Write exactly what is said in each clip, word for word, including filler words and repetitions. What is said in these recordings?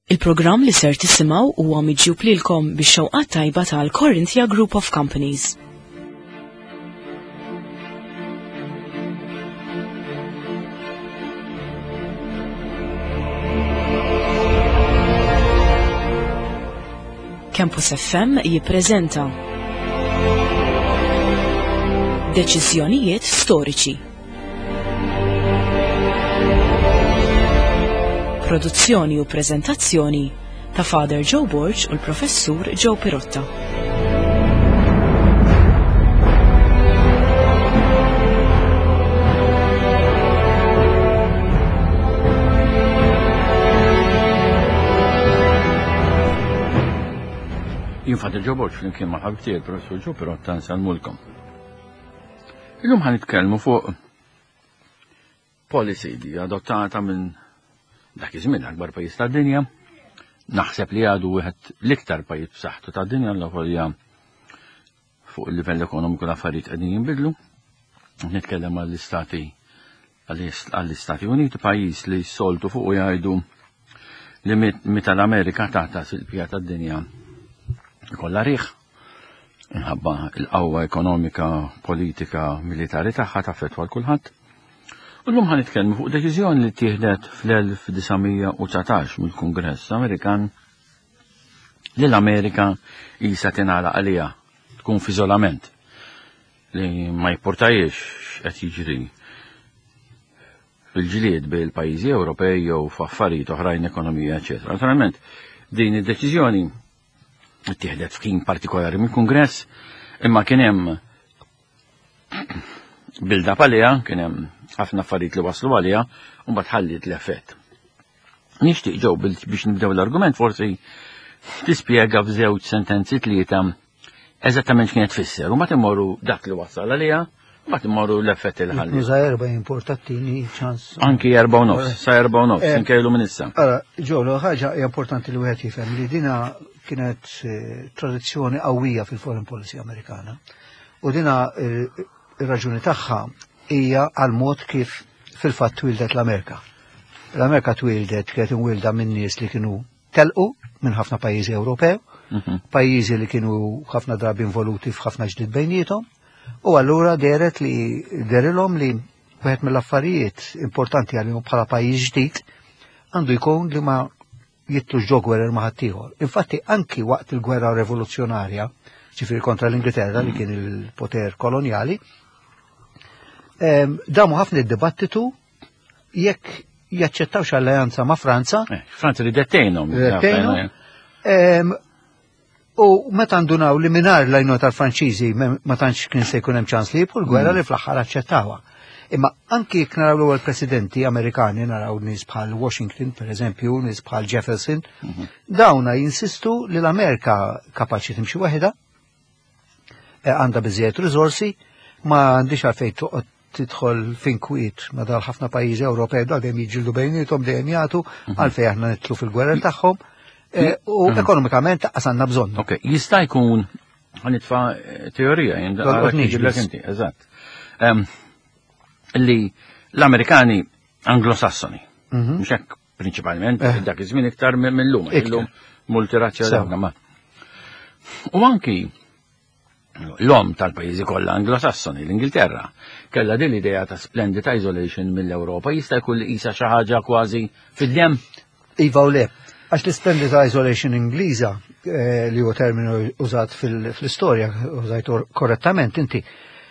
Il-programm li ser tisimgħu huwa miġjub lilkom bix-xewqat tajba tal-Corinthia Group of Companies. Campus F M jippreżenta Deċiżjonijiet storiċi. Produzzjoni u preżentazzjoni ta' Father Joe Borg u l-Professur Joe Pirotta. Jien Father Joe Borg flimkien ma' ħabibti il-Professur Joe Pirotta nsalmulkom. Illum ħanitkellmu fuq policy li adottata minn dak iż-żmien akbar pajjiż tad-dinja. Naħseb li għadu wieħed l-iktar pajjiż b'saħħtu tad-dinja l-avolja fuq il-livell ekonomiku l-affarijiet qegħdin jinbidlu. Nitkellem għall-Istati għall-Istati Uniti, pajjiż li s-soltu fuq jgħidu li meta l-Amerika tagħta silpija tad-dinja ikollha riħ inħabba l-qawwa ekonomika, politika, militari tagħha taffettwa l kulħadd. U llum ħan nitkellmu fuq deċiżjoni li ttieħdet fl-elf tisa' u dsatax mill-Kungress Amerikan li l-Amerika jisa tingħalaq għaliha tkun f'iżolament li ma jipportajiex qed jiġri fil-ġlied bil-pajjiżi Ewropej jew f'affarijiet oħrajn ekonomija, eċetera. Naturalment din id-deċiżjoni ttieħdet f'ħin partikolari mill-Kungress imma kien hemm bilda għaliha, kien hemm ħafna affarijiet li waslu għaliha u mbagħad ħallit l-effett. Nixtieq ġew biex nibdew l-argument forsi tispjega f'żewġ sentenzi tlieta eżattament x'kienet tfisser u mbagħad immorru dak li wassal għaliha u mbagħad immorru l-effett li ħallit. Nuża erba' importantini ċans. Anki erba' u nofs, sa erba' u nofs inkejlu minn issa. Ara, ġew ħaġa importanti li wieħed jifhem li dina kienet tradizzjoni qawwija fil-foreign policy Amerikana. U dina ir-raġuni tagħha hija għal mod kif fil-fatt twildet l-Amerika. L-Amerika twildet kienet inwilda minn nies li kienu telqu minn ħafna pajjiżi Ewropew, pajjiżi li kienu ħafna drabi involuti f'ħafna ġdid bejniethom, u allura deret li derilhom li wieħed mill-affarijiet importanti għalihom bħala pajjiż ġdid għandu jkun li ma jitlux ġo gwerer ma' ħaddieħor. Infatti anki waqt il-gwerra rivoluzzjonarja, ġifieri kontra l-Ingilterra li kien il-poter koloniali, damu ħafna id-dibattitu jekk jaċċettawx alleanza ma' Franza. Franza li dettejnhom. U meta ndunaw li mingħajr l-għajnuna tal-Franċiżi ma tantx kien se jkun hemm ċans li jibqu l-gwerra li fl-aħħar aċċettawha. Imma anki jekk naraw l-ewwel presidenti Amerikani naraw nies bħal Washington, pereżempju, nies bħal Jefferson, dawna jinsistu li l-Amerika kapaċi timxi waħda, għandha biżżejjed riżorsi, ma għandix għalfejn toqgħod tidħol finkwiet ma dal ħafna pajjiżi Ewropej dejjem jiġġieldu bejniethom dejjem jagħtu għalfejn aħna nitlu fil-gwerer tagħhom u ekonomikament għandna bżonn. Ok, jista' jkun ħanitfa' teorija inti, eżatt. Li l-Amerikani anglosassoni, mhux hekk prinċipalment dak iż-żmien iktar mill-lum, illum multirazzjali ma. U anki l-om tal-pajjiżi kollha anglosassoni, l-Ingilterra, kellha din l-idea ta' splendid isolation mill-Ewropa, jista' jkun li qisha xi ħaġa kważi fid-dem. Iva u le, għax l-splendid isolation Ingliża li huwa terminu użat fl-istorja, użajtu korrettament inti,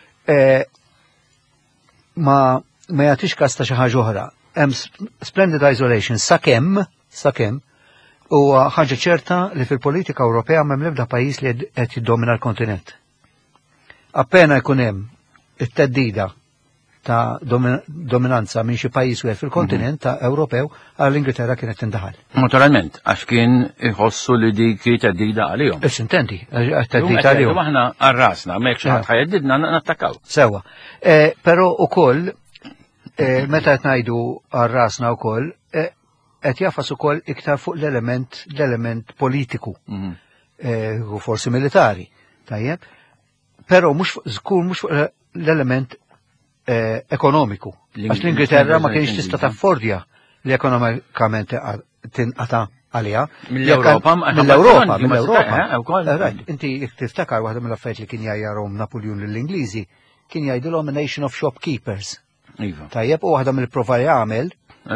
ma ma jagħtix każ ta' xi ħaġa oħra. Hemm splendid isolation sakemm sakemm huwa ħaġa ċerta li fil-politika Ewropea m'hemm l-ebda pajjiż li qed jiddomina l-kontinent. Appena jkun hemm it-teddida ta' dominanza minn xi pajjiż wieħed fil-kontinent ta' Ewropew għall-Ingilterra kienet tindaħal. Naturalment, għax kien iħossu li dik teddida għalihom. Ix intendi, teddida għalihom. Aħna arrasna, m'hekk xi ħadd ħajeddidna nattakkaw. Sewa. Però ukoll meta qed ngħidu arrasna wkoll qed jafas ukoll iktar fuq l-element l-element politiku u forsi militari. Tajjeb? Però mhux żgur mhux fuq l-element ekonomiku. Għax l-Ingilterra ma kienx tista' taffordja li ekonomikament tinqata' għalija. Mill-Ewropa, mill-Ewropa, ma- mill-Ewropa. eh, wkoll. Eh, right. Inti jekk tiftakar waħda mill-affarijiet li kien jgħajjarhom Napoleon lill-Ingliżi kien jgħidilhom a nation of shopkeepers. Iva. Tajjeb, u waħda mill-prova jagħmel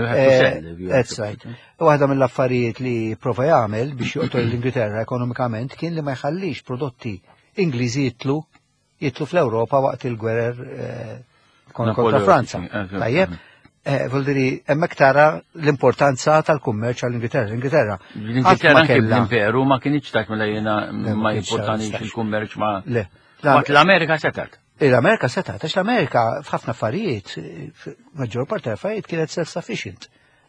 That's right. U waħda mill-affarijiet li prova jagħmel biex joqtol l-Ingilterra ekonomikament kien li ma jħallix prodotti Ingliżi jitlu jitlu fl-Ewropa waqt il-gwerer eh, kon- kontra Napoleon, Franza. sì, eh, Tajjeb, eh, vuol dire hemmhekk tara l-importanza tal-kummerċ għall-Ingilterra. L-Ingilterra L-Ingilterra qatt ma anke kellha- l-imperu ma kienx dak mela jiena ma ma kienx jimportanix stax. il-kummerċ ma. Le. Waqt l-Amerika setat. L-Amerika seta, għax l-Amerika f'ħafna affarijiet, maġġor parti affarijiet kienet self-sufficient.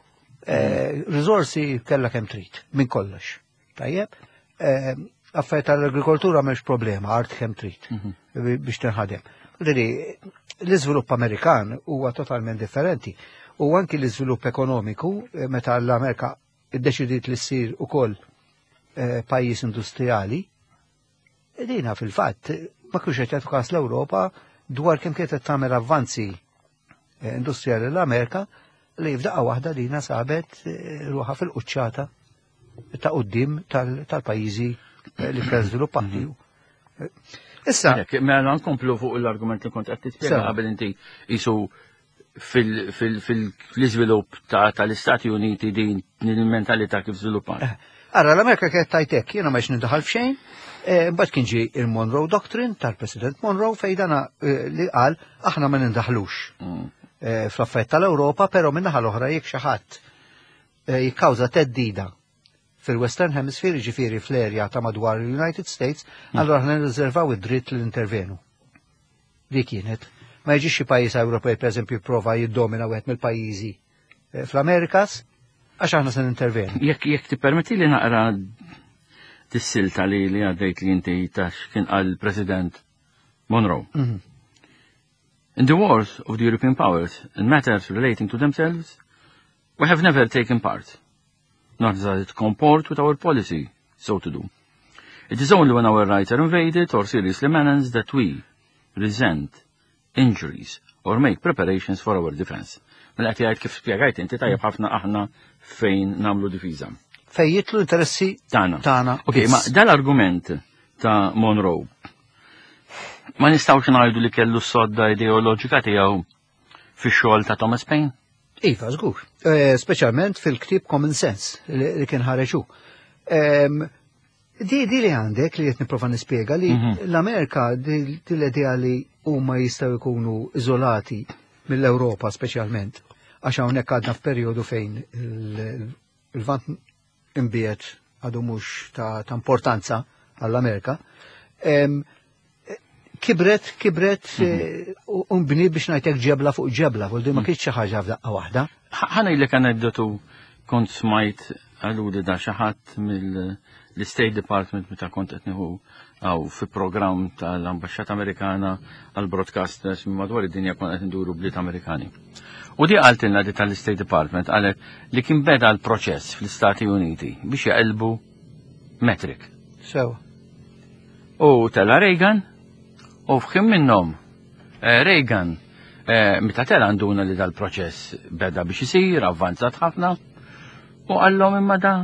Eh, Risorsi kella kemm trid, minn kollox. Tajjeb, eh, affarijiet tal-agrikoltura m'hemmx problema, art kemm trid bi- biex tinħadem. Quindi l-iżvilupp Amerikan huwa totalment differenti. U anki l-iżvilupp ekonomiku, eh, meta l-Amerika iddeċidiet li ssir ukoll eh, pajjiż industrijali, dina fil-fatt ma kienx qed jagħtu każ l-Ewropa dwar kemm kienet qed tagħmel avvanzi eh, industrijali l-Amerika li f'daqqa waħda dina sabet eh, ruħha fil-quċċata ta' quddiem tal- tal-pajjiżi eh, li kien żviluppati. Eh, Issa, Jekk, mela nkomplu fuq l-argument li kont qed tispjega Sewa. qabel inti isu fil- fil- fil- fl-iżvilupp ta- tal-Istati Uniti din il-mentalità kif żviluppat. Ara, l-Amerika kienet tajtek, jiena ma nindaħal f'xejn, eh, mbagħad kien ġi il-Monroe Doctrine tal-President Monroe fejdana eh, li qal aħna ma nindaħlux Mm. eh, fl-affarijiet tal-Ewropa, però minnaħa l-oħra jekk xi ħadd eh, jikkawża teddida fil-Western Hemisphere, ġifieri fl-erja ta' madwar l-United States, allura aħna nirriservaw id-dritt li intervenu. Dik kienet. Ma jiġix xi pajjiż Ewropej pereżempju jipprova jiddomina wieħed mill-pajjiżi eh, fl-Amerikas għax aħna se nintervenu. Jekk jekk tippermetti li naqra tis-silta li li għaddejt li inti tax kien qal President Monroe. Mhm. In the wars of the European powers in matters relating to themselves, we have never taken part, nor does it comport with our policy so to do. It is only when our rights are invaded or seriously menaced that we resent injuries or make preparations for our defense. Mela qed jgħid kif spjegajt inti tajjeb ħafna aħna fejn nagħmlu difiża. Fej jitlu interessi Tana. tagħna. Ok, ma dal-argument ta' Monroe, ma nistawx ngħidu li kellu s-sodda ideoloġika tiegħu fix-xogħol ta' Thomas Paine? Iva, żgur. Eh, Speċjalment fil-ktieb Common Sense li li kien ħareġu. Em, Di di li għandek li qed nipprova nispjega li l-Amerika di di l-idea li huma jistgħu jkunu iżolati mill-Ewropa speċjalment għax hawnhekk għadna f'perjodu fejn il- il-vant imbiet għadu mhux ta' ta' importanza għall-Amerika. Em, Kibret, kibret, eh, u u mbni biex ngħidlek ġebla fuq ġebla, vuol dire ma kienx xi ħaġa f'daqqa waħda. Ħana jillek aneddotu kont smajt għaludi da xaħat mill-State Department meta kont qed nieħu għaw fi programm tal-Ambaxxata Amerikana għal broadcasters minn madwar id-dinja kon qed nduru bliet Amerikani. U di qaltilna di tal-State Department qalet li kien beda l-proċess fl-Istati Uniti biex jaqilbu metric. Sewa. U tella Reagan u f'kien minnhom eh, Reagan eh, meta tella għanduna li dal-proċess beda biex isir, avvanzat ħafna, u għallhom imma da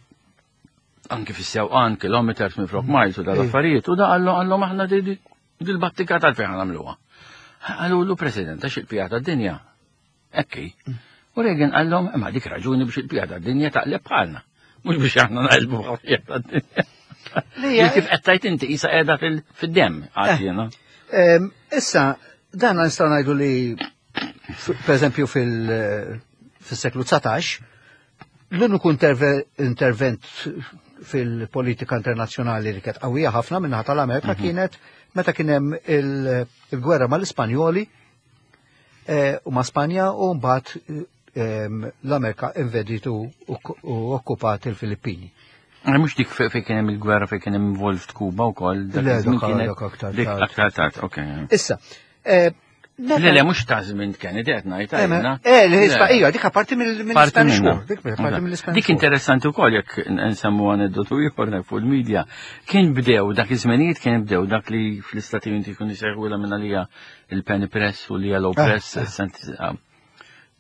anke fis-sewqan kilometers minn flok miles u dal-affarijiet, u da għallhom għallhom aħna di di- dil-battika tal-fejn għamluha. Għallu President għax il-pjata d-dinja. Ekki. U Reagan għallhom imma dik raġuni biex il-pjata d-dinja taqleb bħalna. Mhux biex aħna naqilbu pjata d-dinja. Lija- Kif qed tajt inti qisha qiegħda fil- fid-demm għad jiena. Em, Issa, dan nistgħu ngħidu li f- pereżempju fil- eh, fis-seklu tsatax, l-uniku interve- intervent fil-politika internazzjonali li kienet qawwija ħafna minnaħa tal-Amerika kienet meta kien hemm il- il-gwerra mal-Ispanjoli eh, u ma' Spanja u mbagħad em, l-Amerika inveditu u u okkupat il-Filippini. Għana mux dik fej kien hemm il-gwerra fej kien hemm involved Kuba wkoll. dak Le, iż-żmien dak- kienet- dak aktar dik tard. aktar tard, ok. Issa, eh, Le, le, mux ta' żmien Kennedy qed ngħid Eh, għajna. ma- eh, l-Hispa- ija, dik parti mill- Parti mill-Spanish minna. War. Dik parti Dak. mill-Spanish Dik War. interessanti wkoll jekk nsemmu aneddotu ieħor fuq il-medja. Kien bdew dak iż-żmenijiet kien bdew dak li fl-Istati Uniti jkun isejħula minn għalija il-penny press u li yellow Ah, press. ah. sent- ah.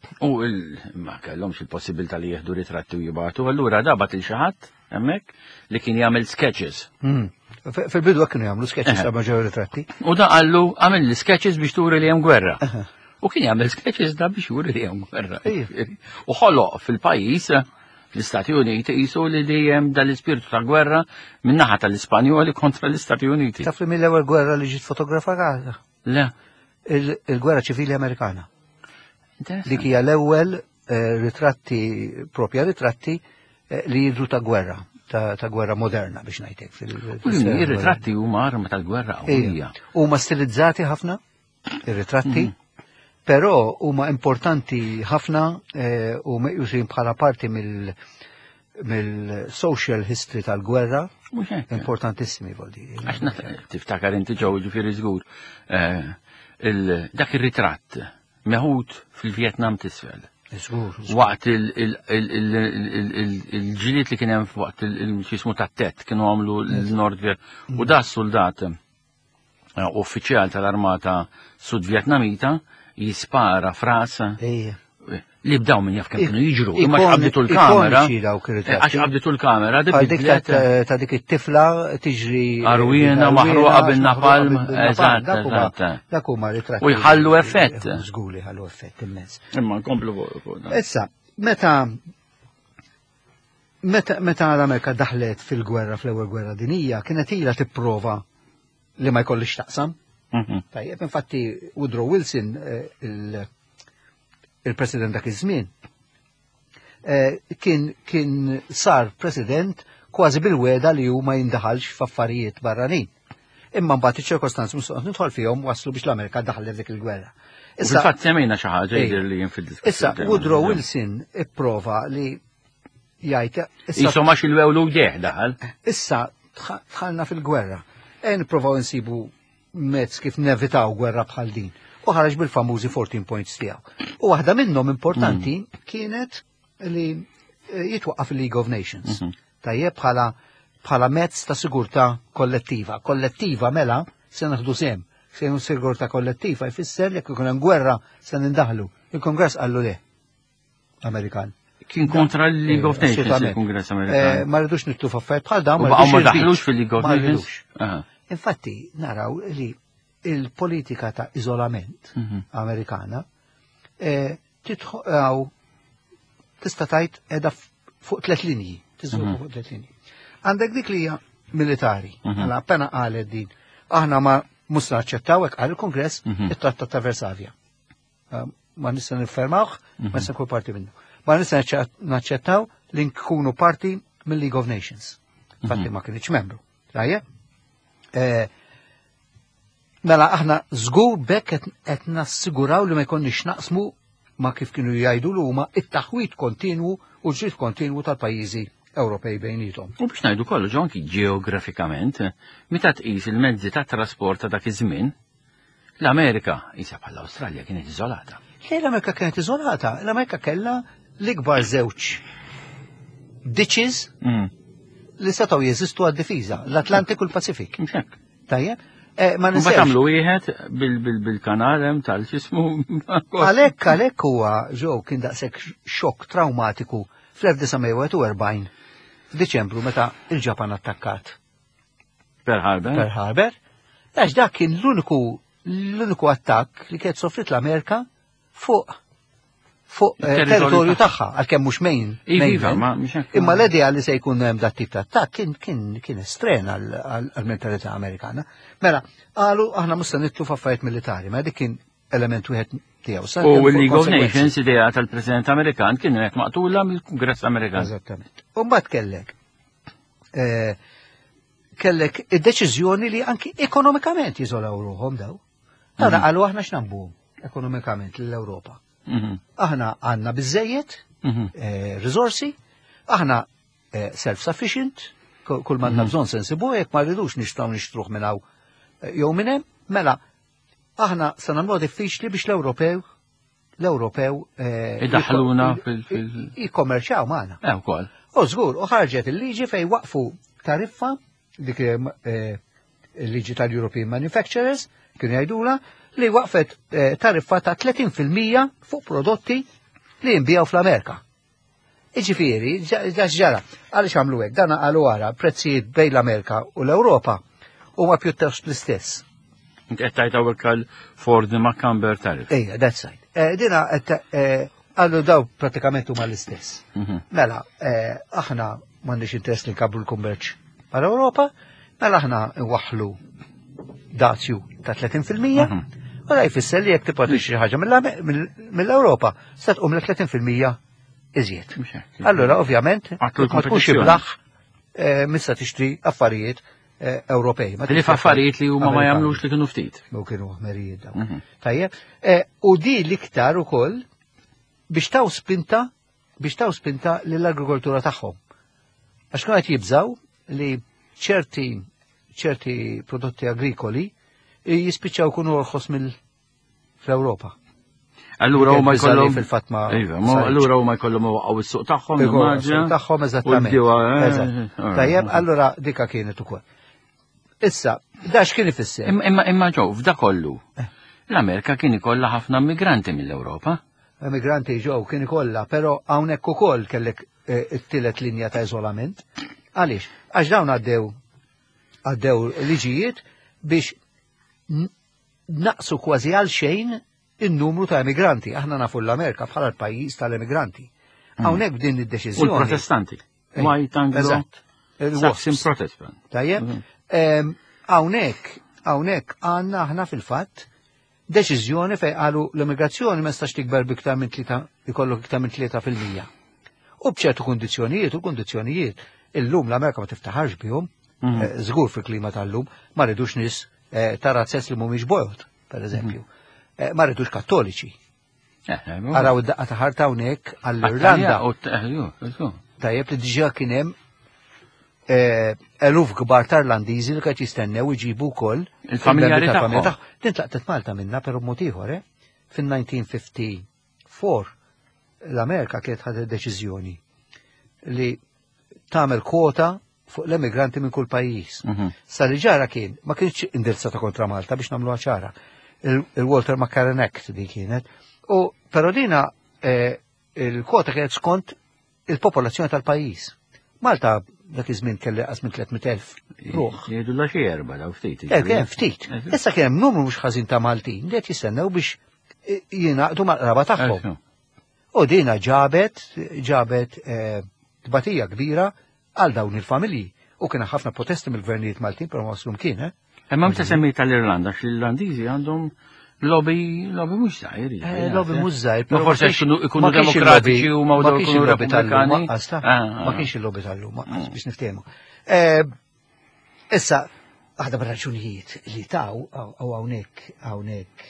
U ma kellhomx il-possibilità li jieħdu ritratti u jibgħatu, allura dabat il xi ħadd hemmhekk li kien jagħmel sketches. Fil-bidu hekk kienu jagħmlu sketches ta' ġew ritratti. U da qallu għamel li sketches biex turi li hemm gwerra. U kien jagħmel sketches da biex juri li hemm gwerra. U ħoloq fil-pajjiż l-Istati Uniti qisu li dejjem dal-ispirtu ta' gwerra min-naħa tal-Ispanjoli kontra l-Istati Uniti. Taf li mill-ewwel gwerra li ġiet fotografata? Le. Il-gwerra ċivili Amerikana. Dik hija l-ewwel ritratti, propja ritratti li jidru ta' gwerra, ta' gwerra moderna biex ngħidlek fil- Ir-ritratti huma arma tal-gwerra qawwija. Huma stilizzati ħafna ir-ritratti, però huma importanti ħafna u meqjusin bħala parti mill-social history tal-gwerra. Importantissimi voldi. Għax tiftakar inti ġew ġifieri żgur. Dak ir-ritratt meħud fil-Vjetnam t'isfel. Waqt il-ġiliet li kien hemm waqt il-xismu tat-Tet kienu għamlu l-Nord-Vjet u da soldat uffiċjal tal-Armata Sud-Vjetnamita jispara fras li bdaw minn jaf kemm kienu jiġru. Imma x'qabditu l-kamera. Għax qabditu l-kamera. Ta' dik it-tifla tiġri. Arwina maħruqa bin-napalm. Eżatt, eżatt. Dak huma ritratti. U jħallu effett. Żguli ħallu effett immens. Imma nkomplu fuq. Issa, meta meta l-Amerika daħlet fil-gwerra fl-ewwel gwerra dinija kienet ilha tipprova li ma jkollix taqsam. Tajjeb, infatti Woodrow Wilson il-president dak iż-żmien kien kien sar president kważi bil-weda li hu ma jindaħalx f'affarijiet barranin. Imma mbagħad iċ-ċirkostanzi mhux nidħol fihom waslu biex l-Amerika daħlet dik il-gwerra. Issa fatt semmejna xi ħaġa jidher li jien fid-diskussjoni. Issa Woodrow Wilson ipprova li jgħid issa ma xilwewlu deħ daħal. Issa dħalna fil-gwerra. E nipprovaw insibu mezz kif nevitaw gwerra bħal din. U ħarġ bil-famużi fourteen points tiegħu. U waħda minnhom importanti kienet li jitwaqqaf il-League of Nations. Tajjeb bħala bħala mezz ta' sigurtà kollettiva. Kollettiva mela se naħdu sem. Se jkun sigurtà kollettiva jfisser jekk ikun hemm gwerra se nindaħlu. Il-Kongress qallu le. Amerikan. Kien kontra l-League of Nations il-Kongress Amerikan. Ma rridux nittu f'affarijiet bħal dawn. Ma daħlux fil-League of Nations. Infatti naraw li il-politika ta' iżolament Amerikana titħaw tista' tgħid qiegħda fuq tliet linji, tiżviluppa fuq tliet linji. Għandek dik li hija militari, għala appena qalet din, aħna ma mhux naċċettaw hekk qal il-Kongress it-Trattat ta' Varsavja. Ma nista' niffermawh, ma nista' nkun parti minnu. Ma nista' naċċettaw li nkunu parti mill-League of Nations. Infatti ma kienx membru. Rajja? Mela aħna żgur bekk qed nassiguraw li ma jkollniex naqsmu ma kif kienu jgħidu l huma it-taħwit kontinwu u l-ġrid kontinwu tal-pajjiżi Ewropej bejnietom. U biex ngħidu kollu ġo anki ġeografikament, meta tqis il-mezzi tat trasport ta' dak iż-żmien, l-Amerika isa bħall-Awstralja kienet iżolata. Lejn l-Amerika kienet iżolata, l-Amerika kellha l-ikbar żewġ ditches li setgħu jeżistu għad-difiża, l-Atlantik u l-Pasifik. Tajjeb? Ma nistax. Ma tagħmlu wieħed bil-kanal hemm tal-ġismu. Għalhekk għalhekk huwa ġew kien daqshekk xokk traumatiku fl-1941 f'Diċembru meta il-Ġapan attakkat. Pearl Harbor. Pearl Harbor. Għax dak kien l-uniku l-uniku attakk li kienet soffrit l-Amerika fuq fuq territorju tagħha għalkemm mhux mejn. Imma l-idea li se jkun hemm dat tip ta' attakk kien kien kien estren għall-mentalità Amerikana. Mela, qalu aħna mhux se nitlu f'affarijiet militari, ma dik kien element wieħed tiegħu. U l-League of Nations idea tal-President Amerikan kien qed maqtula mill-Kungress Amerikan. Eżattament. U mbagħad kellek kellek id-deċiżjoni li anki ekonomikament jiżolaw ruhom daw. Tara qalu aħna x'nambu ekonomikament lill-Ewropa. Aħna għandna biżejjed risorsi, aħna self-sufficient, kull ma għandna bżonn se nsibu hekk ma rridux nixtgħu nixtruh minn hawn jew minn hemm, mela aħna se nagħmluha diffiċli biex l-Ewropew l-Ewropew idaħħluna fil jikkommerċjaw magħna. Eh wkoll. U żgur, u ħarġet il-liġi fejn waqfu tariffa dik il-liġi tal-European Manufacturers kienu jgħidula li waqfet tariffa ta' tletin fil-mija fuq prodotti li jinbijaw fl-Amerika. Iġifieri, ġax ġara, għaliex għamlu hekk, dan għalu wara prezzijiet bejn l-Amerika u l-Ewropa huma pjuttost l-istess. Qed tajt hawnhekk għal Ford Macamber tariff. Ejja, that's right. Dina għallu daw pratikament huma l-istess. Mela, aħna m'għandix interess li nkabru l-kummerċ għal-Ewropa, mela aħna nwaħħlu dazju ta' tletin fil-mija, u da jfisser li jekk tipgħu xi ħaġa mill-Ewropa se tqum l tletin fil-mija iżjed. Allura ovvjament ma tkunx iblaħ missa tixtri affarijiet Ewropej. Li f'affarijiet li huma ma jagħmlux li kienu ftit. U kienu ħmerijiet dawn. Tajjeb, u di l-iktar ukoll biex taw spinta biex taw spinta lill-agrikoltura tagħhom. Għax kienu qed jibżaw li ċerti ċerti prodotti agrikoli jispiċċaw kunu orħos mill-Ewropa. Allura huma jkollhom fil-fatt ma. Allura huma jkollhom waqgħu is-suq tagħhom il-suq tagħhom eżattament. Tajjeb, allura dika kienet ukoll. Issa, da x'kien ifisser? Imma imma ġew f'da kollu. L-Amerika kien ikollha ħafna immigranti mill-Ewropa. Immigranti ġew kien ikollha, però hawnhekk ukoll kellek it-tielet linja ta' iżolament. Għaliex? Għax dawn għaddew għaddew liġijiet biex naqsu kważi għal xejn in-numru ta' immigranti. Aħna nafu l-Amerika bħala l-pajjiż tal-immigranti. Hawnhekk din id-deċiżjoni. U l-protestanti. White Anglo. Saxon Protestant. Tajjeb. Hawnhekk hawnhekk għandna aħna fil-fatt deċiżjoni fejn qalu l-immigrazzjoni ma stax tikber biktar minn tlieta ikollok iktar minn tlieta fil-mija. U b'ċertu kundizzjonijiet u kundizzjonijiet illum l-Amerika ma tiftaħarx bihom, żgur fil-klima tal-lum, ma rridux nies ta' razzess li mhumiex bojot, pereżempju. Ma rridux kattoliċi. Araw id-daqqa ta' ħarta hawnhekk għall-Irlanda. Tajjeb li diġà kien hemm eluf kbar ta' Irlandiżi li qed jistennew iġibu wkoll il-familjari tagħhom. Din tlaqtet Malta minnha però b'mod ieħor, fin-nineteen fifty-four l-Amerika kienet ħadet deċiżjoni li tagħmel kwota fuq l-immigranti minn kull pajjiż. Sa li ġara kien ma kienx indirizzata kontra Malta biex nagħmluha ċara. Il-Walter McCarran Act di kienet. U però dina il-kwota kienet skont il-popolazzjoni tal-pajjiż. Malta dak iż-żmien kelli qas minn tlietmien elf ruħ. Jgħidu la xi erba' daw ftit. Hekk hemm ftit. Issa kien hemm numru mhux ħażin ta' Maltin li qed jistennew biex jingħaqdu mal-qraba tagħhom. U dina ġabet ġabet tbatija kbira għal dawn il-familji. U kien ħafna protesti mill-gvernijiet Maltin però ma waslhom kien. Imma meta semmi tal-Irlanda x'l-Irlandiżi għandhom lobby lobby mhux żgħir. Lobby mhux żgħir, ma forsi ikunu demokratiċi u ma kienx il-lobby tal-lum. Ma kienx il-lobby tal-lum biex niftehmu. Issa waħda bir-raġunijiet li taw u hawnhekk hawnhekk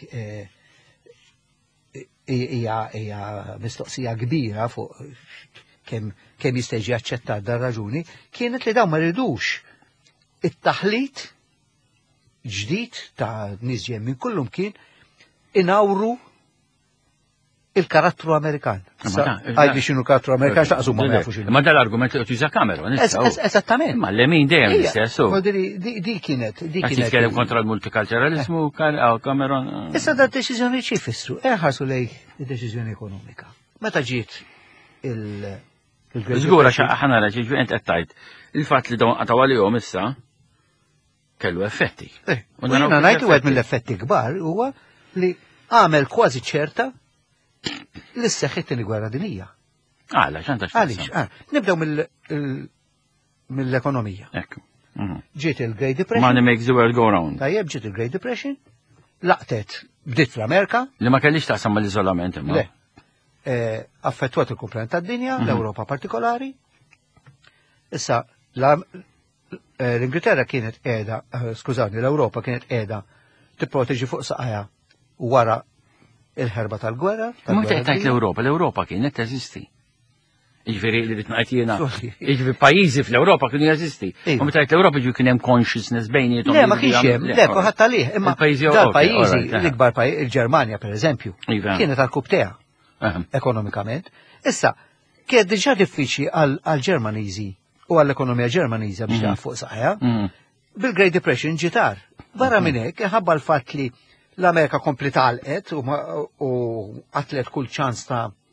hija mistoqsija kbira fuq kemm kemm jista' jiġi aċċettat dar raġuni kienet li dawn ma rridux it-taħlit ġdid ta' nies ġej minn kullum kien inawru il-karattru Amerikan. Għajdi xinu karattru Amerikan xtaqsu ma nafu xinu. Ma dal-argument li tuża Cameron. Esattament. Ma l-emin dejjem l-istess. Di kienet. Di kienet. Titkellem kontra l-multikulturalizmu Cameron. Issa da deċiżjoni xi jfissru. Eħarsu lej id-deċiżjoni ekonomika. Meta ġiet il- Żgura ħana raġi ġvient qed tajt il-fatt li dawn qataw għalihom issa kellu effetti. U jiena ngħidu wieħed mill-effetti kbar huwa li għamel kważi ċerta li s-seħħet il-gwerra dinija. Għala, x'għandha Għaliex, nibdew mill-ekonomija. Ekku. Ġiet il-Great Depression. Money makes the world go round. Tajjeb, ġiet il-Great Depression, laqtet bdiet fl-Amerika. Li ma kellix taqsam mal-iżolament imma. Le. Affettwat il-kumplament tad-dinja, l-Ewropa partikolari. Issa, l-Ingilterra kienet qiegħda, skużawni, l-Ewropa kienet qiegħda tipproteġi fuq saqajja wara il-ħerba tal-gwerra. Ma tajt l-Ewropa, l-Ewropa kienet teżisti. Iġveri li rrit ngħid jiena. Iġveri pajjiżi fl-Ewropa kienu jeżisti. U meta tajt l-Ewropa ġu kien hemm consciousness bejniethom. Le, ma kienx hemm, le, ħadd għalih, imma dal-pajjiżi l-ikbar il-Ġermanja pereżempju kienet għall-kub tiegħha ekonomikament. Issa, kien diġà diffiċli għall-Ġermaniżi u għall-ekonomija Ġermaniża biex taqaf fuq saqajja. Bil-Great Depression ġitar. Barra minn hekk iħabba l-fatt li l-Amerika kompli talqet u għatlet kull ċans ta'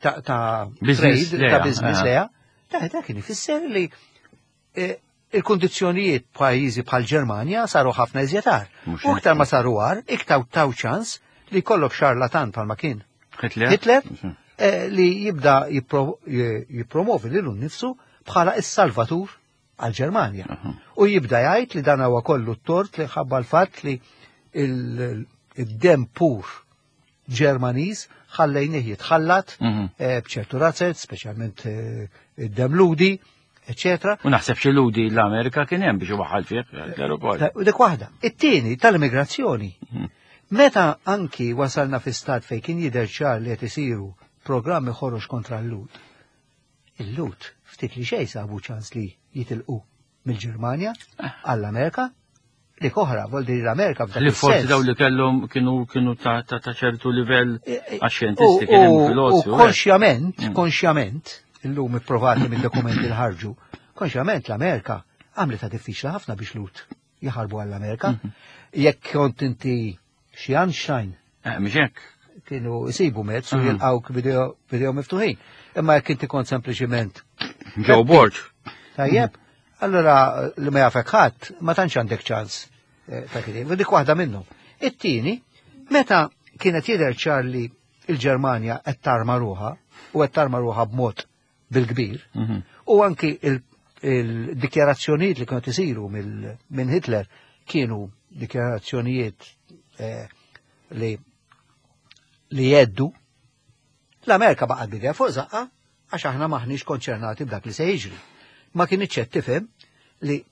ta' ta' Business trade, leja, ta' business ah. leja, ta' ta' kien ifisser li eh, il-kondizjonijiet pajjiżi bħal Ġermanja saru ħafna iżjetar. Mhux U iktar hekk. ma saru għar, iktar taw ċans li kollok xarlatan bħalma kien Hitler? Hitler eh, li jibda jipro- j- jipromovi lilu nnifsu bħala is-salvatur għal-Ġermanja. Aha. U jibda jgħid li dan huwa kollu t-tort li ħabba l-fatt li il- id-dem pur Ġermaniż ħallejnih jitħallat Mhm. eh, b'ċertu razzet, speċjalment eh, id-dem ludi, eccetera. U naħseb xi ludi l-Amerika kien hemm biex waħħal fih Hitler ukoll. Ta- U dik waħda. It-tieni tal-immigrazzjoni. Meta anki wasalna fi stat fej kien jidher ċar li qed isiru programmi ħoroġ kontra l-lut. Il-lut ftit li xejn sabu ċans li jitilqu mill-Ġermanja għall-Amerika li koħra voldi l-Amerika f'dak Li forsi is-sens. daw li kellhom kienu kienu ta' ta' ta' ċertu livell E- e- għax-xjentisti u- kien hemm u- filosofju. U konxjament, konxjament, illum ipprovati mid-dokumenti li ħarġu, konxjament l-Amerika għamlet diffiċli ħafna biex lut jaħarbu għall-Amerika. Jekk kont inti xi Einstein Eh, mhix hekk. kienu jisibu mezz u Mhm. jilqawk video video miftuħin. Imma jekk inti kont sempliċiment Joe Borg. tajjeb, allora li ma jafek ħadd ma tantx għandek ċans eh, ta' kien. U dik waħda minnhom. It-tieni, meta kienet jidher ċar li il-Ġermanja qed tarma ruħha u qed tarma ruħha b'mod bil-kbir, Mhm. u anki il- il-dikjarazzjonijiet li kienu isiru mill- minn Hitler kienu dikjarazzjonijiet eh, li li jeddu, l-Amerika baqgħet bidea fuq zaqqa għax aħna maħniex konċernati b'dak li se jiġri. Ma kien iċċed tifhem li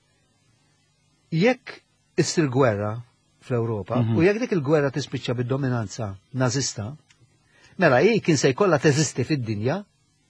jekk issir gwerra fl-Ewropa Mhm. u jekk dik il-gwerra tispiċċa bid-dominanza nazista, mela hi kien se jkollha teżisti fid-dinja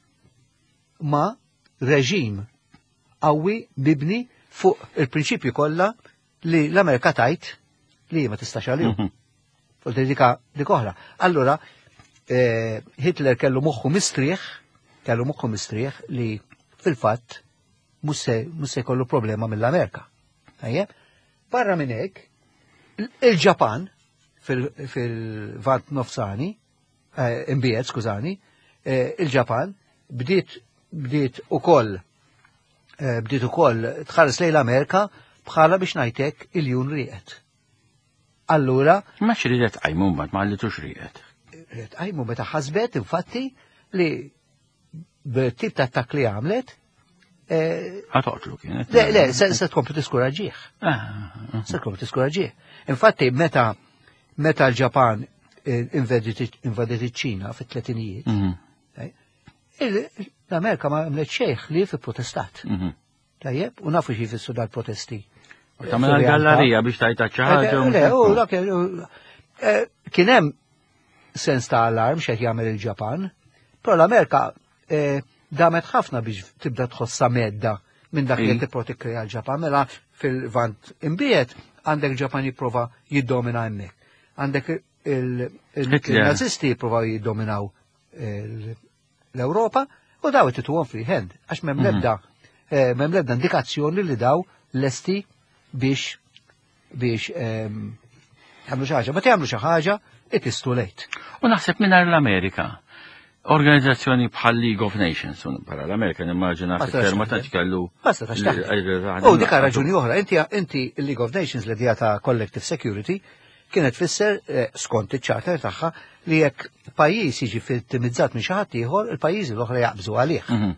ma' reġim qawwi bibni fuq il-prinċipju kollha li l-Amerika tajt li ma tistax għalihom. Mhm. Fuq dika dik oħra. Allura eh, Hitler kellu moħħu mistrieħ, kellu moħħu mistrieħ li fil-fatt mhux se mhux se jkollu problema mill-Amerika. Ejjeb? Barra minn hekk, il-Ġapan fil- fil-vant nofsani, eh, imbiet, skużani, eh, il-Ġapan bdiet bdiet ukoll eh, bdiet ukoll tħares lejn l-Amerika bħala biex ngħidlek il-jun riqet. Allura, Ma xridet qajmu mbagħad ma għallitux riqet. għajmu meta ħasbet infatti li b'tip ta' attak li għamlet, eh, Ħatoqtlu kienet. le, le, se se tkompli tiskoraġġih. Ah, ah. Se tkompli tiskoraġġih. Infatti meta meta l-Ġapan eh, invadet invadet iċ-Ċina fit-tletinijiet, Mhm. il- l-Amerika ma għamlet xejn li fi protestat. Mhm. Tajjeb, u nafu xi jfissu dal-protesti. Tamela l-gallerija biex tajta ċaħġa. Eh, le, u dak, eh, Kien hemm sens ta' allarm xejn jagħmel il-Ġapan, però l-Amerika eh, damet ħafna biex tibda tħossa medda minn dak li I. tipprotekja l-Ġapan. Mela fil-vant imbiet għandek il-Ġapan jipprova jiddomina hemmhekk. Għandek il- il- Hitler. il-Nazisti jipprovaw jiddominaw il- l-Ewropa u daw tituhom free hand għax m'hemm lebda eh, m'hemm lebda indikazzjoni li daw lesti biex biex ehm, jagħmlu xi ħaġa. Meta jagħmlu xi ħaġa, it is too late. U naħseb minnar l-Amerika. Organizzazzjoni bħal League of Nations, un para l-Amerika nimmaġina Ma fil-terma tistax ta' kellu. Basta ta' xtaħdem. U dika raġuni oħra, inti inti il-League of Nations li dija ta' Collective Security kienet fisser eh, skont iċ-charter tagħha li jekk pajjiż jiġi fittimizzat minn xi ħadd ieħor, il-pajjiżi l-oħra jaqbżu għalih. Mhm.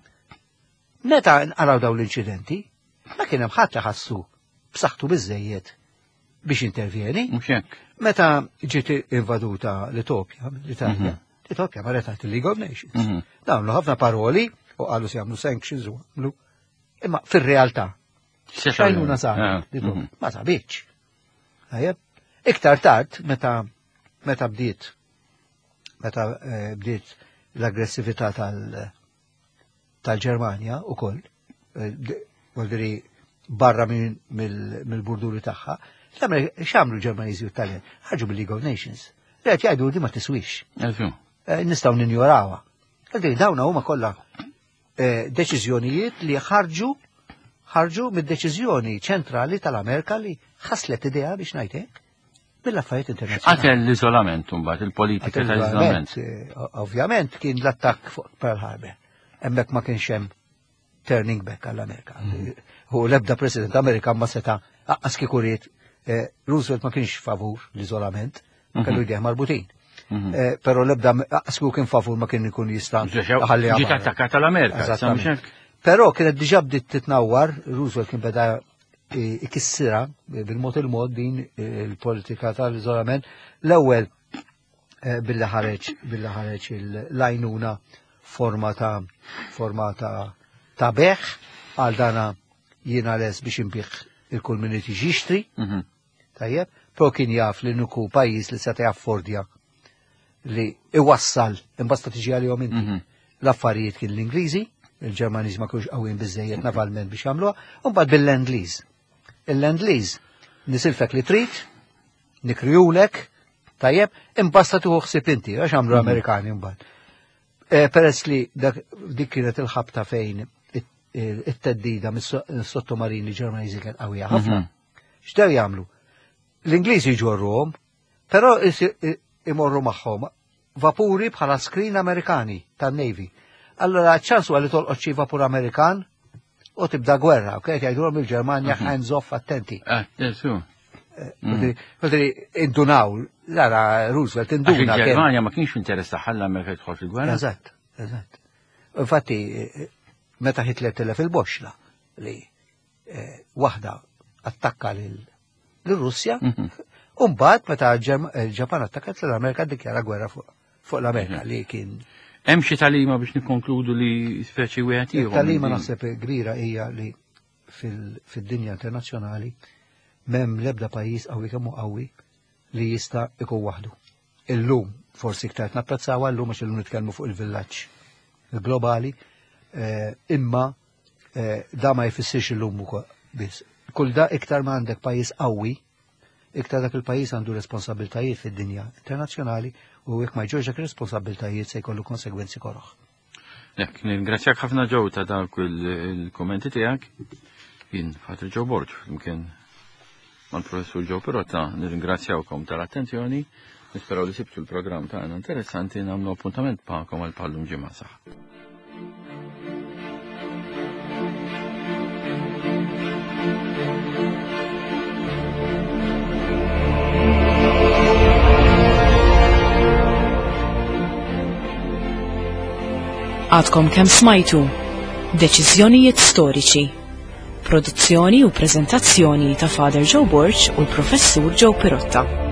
Meta nqaraw dawn l-inċidenti, ma kien hemm ħadd li ħassu b'saħħtu biżejjed biex intervjeni. Mhux hekk. Meta ġiet invaduta l-Etopja, l-Italja, l-Etopja marret il-League of Nations. Mhm. Dawn ħafna paroli u qalu se jagħmlu sanctions u għamlu. Imma fir-realtà xajnuna saħ, ma sabiċ. Għajab, iktar tard, meta meta bdiet, meta eh, bdiet l-aggressività tal- tal-Ġermanja u koll, għaldiri barra minn- mill- mill-burduri tagħha, xamlu l-Ġermaniżi u Italjan? Ħarġu bil-League of Nations. Għet jgħidu di ma tiswix. Elfu. Eh, Nistaw ninjorawa. Għaldiri dawna huma kollha eh, deċiżjonijiet li ħarġu ħarġu mid-deċiżjoni ċentrali tal-Amerika li ħaslet idea biex ngħidlek mill-affarijiet internazzjonali. Għatel l-izolament, mbagħad il-politika tal-izolament. Ovvjament kien l-attakk fuq Pearl Harbor. Hemmhekk ma kienx hemm turning back għall-Amerika. U l-ebda President Amerikan ma seta' aqqas kikuriet Roosevelt ma kienx favur l-izolament, kellu jdejh marbutin. Però l-ebda aqqas kien favur ma kien ikun jista' ħalli ġiet attakkat tal-Amerika. Però kienet diġà bdiet titnawwar, Roosevelt kien beda ikissira bil-mod il-mod din il-politika tal-izolament. L-ewwel billi ħareġ billi ħareġ il-lajnuna forma ta' forma ta' ta' beħ għal dana jiena les biex imbiħ il-kull min irid jixtri. Tajjeb, pro kien jaf li nuku pajjiż li seta' jaffordja li iwassal imbasta tiġi għalihom inti. L-affarijiet kien l-Ingliżi, il-Ġermaniż ma kienx qawwin biżejjed navalment biex jagħmluha, u mbagħad bil-Land-Lease. Il-Land-Lease nisilfek li trid, nikrijulek, tajjeb, imbasta tuħu ħsieb inti, għax għamlu Amerikani mbagħad. Peress li dik kienet il-ħabta fejn it-teddida mis-sottomarini Ġermaniżi kien qawwija ħafna. X'dew jagħmlu? L-Ingliżi jġorruhom, però imorru magħhom vapuri bħala skrin Amerikani tan-Navy. Allora ċansu għalli tolqot xi vapur Amerikan u tibda gwerra, ok? Jgħidulhom il-Ġermanja hands off attenti. Għadri, indunaw, lara Roosevelt induna. Il-Ġermanja ma kienx interessa ħalla Amerika jidħol fil-gwerra. Eżatt, eżatt. Infatti, meta Hitler telef il-boxla li waħda attakka l-Russja, Umbagħad meta il-Ġapan attakkat l-Amerika dikjara gwerra fuq l-Amerika li kien. Hemm xi talima biex nikkonkludu li speċi wieħed ieħor. Talima naħseb kbira hija li fid-dinja internazzjonali m'hemm l-ebda pajjiż qawwi kemm hu qawwi li jista' ikun waħdu. Illum forsi iktar napprezzawha llum għax illum nitkellmu fuq il-villaġġ globali, imma da ma jfissirx illum ukoll biss. Kull da iktar ma għandek pajjiż qawwi, iktar dak il-pajjiż għandu responsabiltajiet fid-dinja internazzjonali u jekk ma jġorġ dak responsabiltajiet se jkollu konsegwenzi korroħ. Jekk ningrazzjak ħafna ġew ta' dawk il-kommenti tiegħek. Jien Father Joe Borg flimkien mal-Professur Joe Pirotta nirringrazzjawkom tal-attenzjoni. Nisperaw li sibtu l-programm tagħna interessanti nagħmlu appuntament magħkom għal pallum ġimgħa saħħa. Għadkom kemm smajtu deċiżjonijiet storiċi, produzzjoni u preżentazzjoni ta' Father Joe Borg u l-Professur Joe Pirotta.